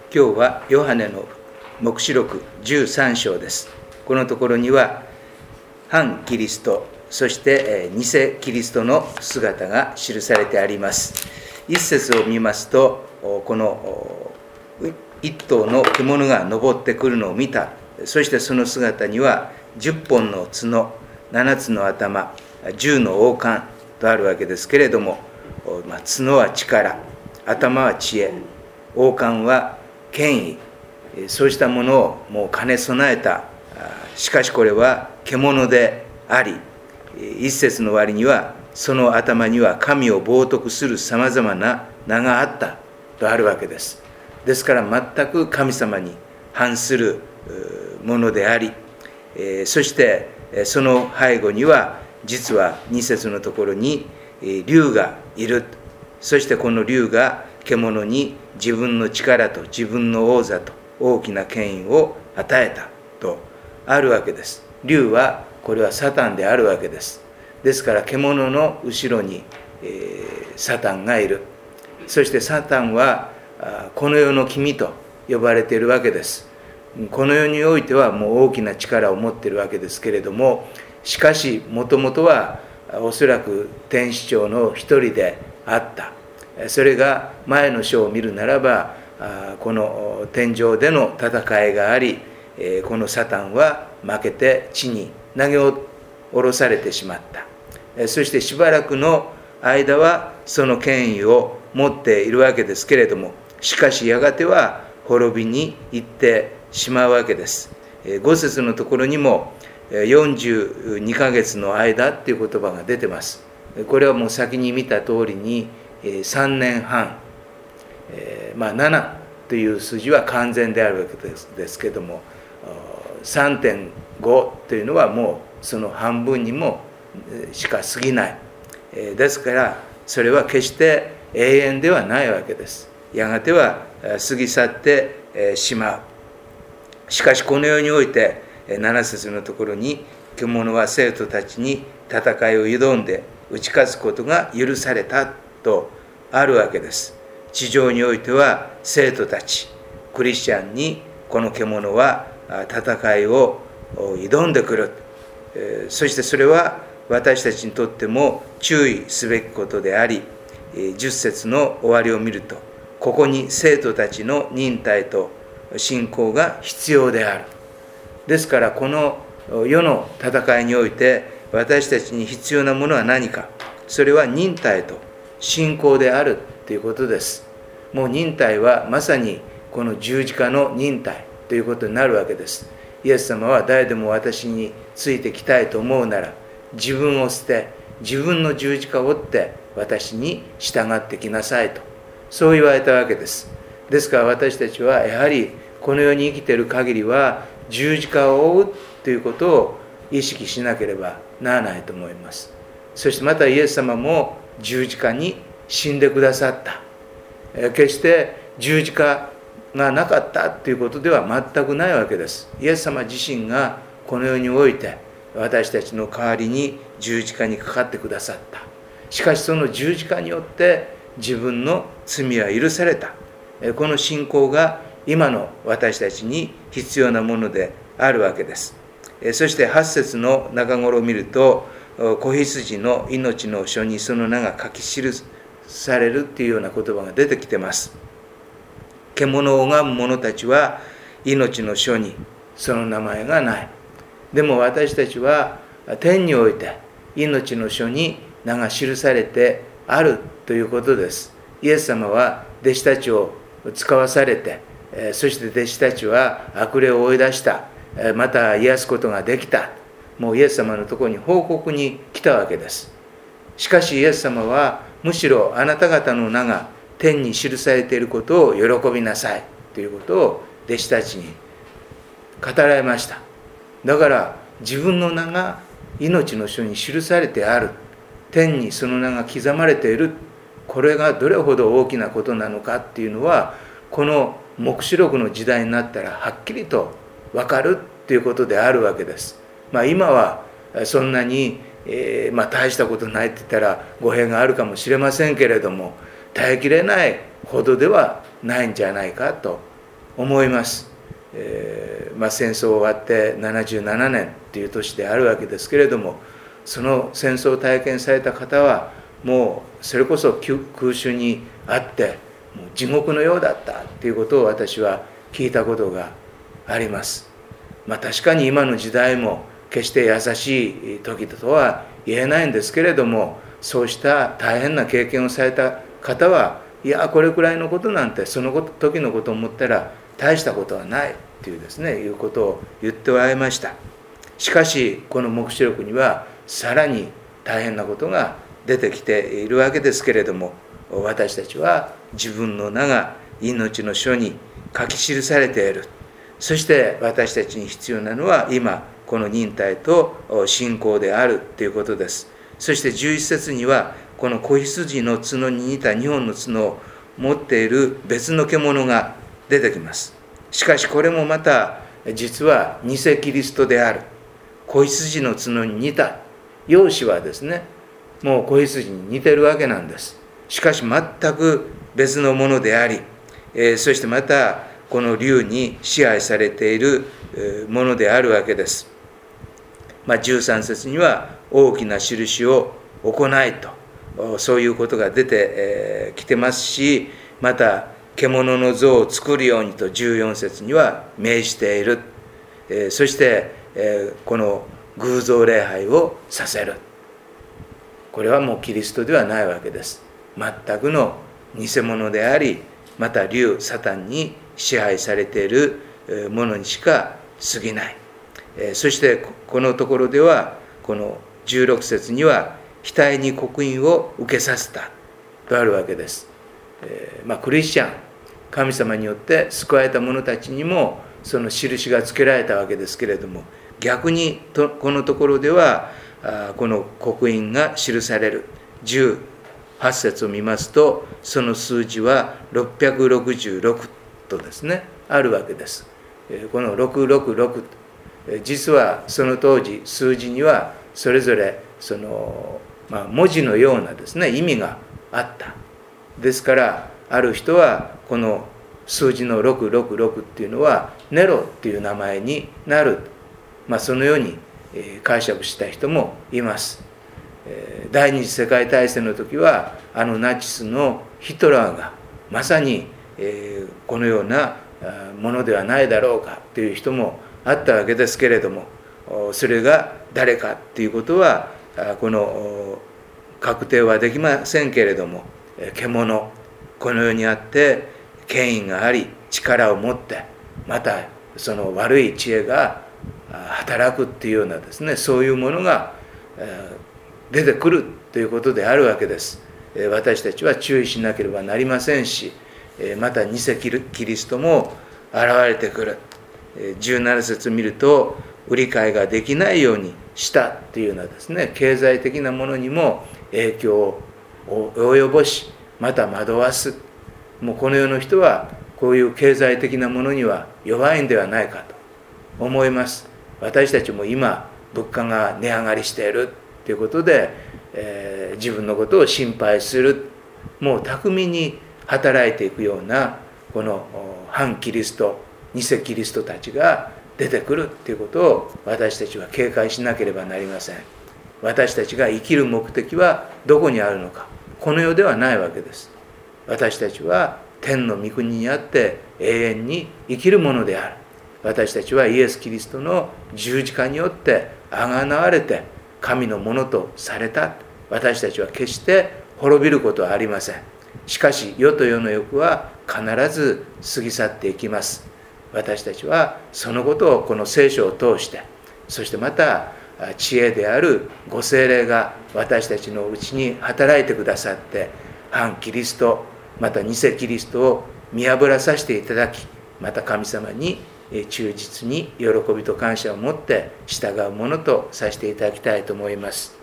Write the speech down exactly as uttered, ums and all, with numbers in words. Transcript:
今日はヨハネの黙示録じゅうさん章です。このところには反キリスト、そして偽キリストの姿が記されてあります。一節を見ますと、この一頭の獣が登ってくるのを見た。そしてその姿にはじゅっぽんの角、ななつの頭、じゅうの王冠とあるわけですけれども、まあ、角は力、頭は知恵、王冠は権威、そうしたものをもう兼ね備えた。しかしこれは獣であり、一節の終わりにはその頭には神を冒涜するさまざまな名があったとあるわけです。ですから全く神様に反するものであり、そしてその背後には実は二節のところに竜がいる。そしてこの竜が獣に自分の力と自分の王座と大きな権威を与えたとあるわけです。竜はこれはサタンであるわけです。ですから獣の後ろに、えー、サタンがいる。そしてサタンはこの世の君と呼ばれているわけです。この世においてはもう大きな力を持っているわけですけれども、しかしもともとはおそらく天使長の一人であった。それが前の章を見るならば、この天上での戦いがあり、このサタンは負けて地に投げ下ろされてしまった。そしてしばらくの間はその権威を持っているわけですけれども、しかしやがては滅びに行ってしまうわけです。ご節のところにもよんじゅうにかげつの間っていう言葉が出てます。これはもう先に見た通りにさんねんはん、まあななという数字は完全であるわけですですけども、さんてんご というのはもうその半分にもしか過ぎない。ですからそれは決して永遠ではないわけです。やがては過ぎ去ってしまう。しかしこの世においてなな節のところに、獣は生徒たちに戦いを挑んで打ち勝つことが許されたとあるわけです。地上においては生徒たち、クリスチャンにこの獣は戦いを挑んでくる。そしてそれは私たちにとっても注意すべきことであり、じゅっ節の終わりを見ると、ここに生徒たちの忍耐と信仰が必要である。ですからこの世の戦いにおいて私たちに必要なものは何か。それは忍耐と信仰であるということです。もう忍耐はまさにこの十字架の忍耐ということになるわけです。イエス様は誰でも私についてきたいと思うなら、自分を捨て自分の十字架を追って私に従ってきなさいと、そう言われたわけです。ですから私たちはやはりこの世に生きている限りは十字架を追うということを意識しなければならないと思います。そしてまたイエス様も十字架に死んでくださった。決して十字架がなかったということでは全くないわけです。イエス様自身がこの世において私たちの代わりに十字架にかかってくださった。しかしその十字架によって自分の罪は許された。この信仰が今の私たちに必要なものであるわけです。そしてはち節の中頃を見ると、子羊の命の書にその名が書き記されるというような言葉が出てきています。獣を拝む者たちは命の書にその名前がない。でも私たちは天において命の書に名が記されてあるということです。イエス様は弟子たちを使わされて、そして弟子たちは悪霊を追い出した。また癒すことができた。もうイエス様のところに報告に来たわけです。しかしイエス様はむしろあなた方の名が天に記されていることを喜びなさいということを弟子たちに語られました。だから自分の名が命の書に記されてある。天にその名が刻まれている。これがどれほど大きなことなのかっていうのは、この黙示録の時代になったらはっきりと分かるっていうことであるわけです。まあ今はそんなに、えー、まあ大したことないって言ったら語弊があるかもしれませんけれども、耐えきれないほどではないんじゃないかと思います。えーまあ、戦争終わってななじゅうななねんという年であるわけですけれども、その戦争を体験された方はもうそれこそ空襲にあってもう地獄のようだったということを私は聞いたことがあります。まあ、確かに今の時代も決して優しい時とは言えないんですけれども、そうした大変な経験をされた方は、いやこれくらいのことなんてその時のことを思ったら大したことはないというですねいうことを言っておられました。しかしこの黙示録にはさらに大変なことが出てきているわけですけれども、私たちは自分の名が命の書に書き記されている。そして私たちに必要なのは今この忍耐と信仰であるということです。そしてじゅういち節にはこの子羊の角に似たにほんの角を持っている別の獣が出てきます。しかしこれもまた実は偽キリストである。子羊の角に似た容姿はですね、もう子羊に似てるわけなんです。しかし全く別のものであり、えー、そしてまたこの竜に支配されているものであるわけです。まあ、じゅうさん節には大きな印を行いと、そういうことが出てきてますし、また獣の像を作るようにとじゅうよん節には命じている。そしてこの偶像礼拝をさせる。これはもうキリストではないわけです。全くの偽物であり、また竜サタンに支配されているものにしか過ぎない。そしてこのところではこのじゅうろく節には額に刻印を受けさせたとあるわけです。えーまあ、クリスチャン、神様によって救われた者たちにもその印がつけられたわけですけれども、逆にとこのところではあこの刻印が記されるじゅうはち節を見ますと、その数字はろっぴゃくろくじゅうろくとですねあるわけです。このろくろくろく、実はその当時数字にはそれぞれその、まあ、文字のようなですね意味があった。ですからある人はこの数字のろくろくろくっていうのはネロっていう名前になる、まあ、そのように解釈した人もいます。第二次世界大戦の時はあのナチスのヒトラーがまさにこのようなものではないだろうかという人もあったわけですけれども、それが誰かっていうことはこの確定はできませんけれども、獣、この世にあって権威があり力を持って、またその悪い知恵が働くっていうようなですね、そういうものが出てくるということであるわけです。私たちは注意しなければなりませんし、また偽キリストも現れてくる。じゅうなな節見ると、売り買いができないようにしたというようなですね、経済的なものにも影響を及ぼし、また惑わす。もうこの世の人はこういう経済的なものには弱いんではないかと思います。私たちも今物価が値上がりしているということで、えー、自分のことを心配する、もう巧みに働いていくようなこの反キリスト、偽キリストたちが出てくるということを私たちは警戒しなければなりません。私たちが生きる目的はどこにあるのか、この世ではないわけです。私たちは天の御国にあって永遠に生きるものである。私たちはイエス・キリストの十字架によってあがなわれて神のものとされた。私たちは決して滅びることはありません。しかし世と世の欲は必ず過ぎ去っていきます。私たちはそのことをこの聖書を通して、そしてまた知恵であるご聖霊が私たちのうちに働いてくださって、反キリスト、また偽キリストを見破らさせていただき、また神様に忠実に喜びと感謝を持って従うものとさせていただきたいと思います。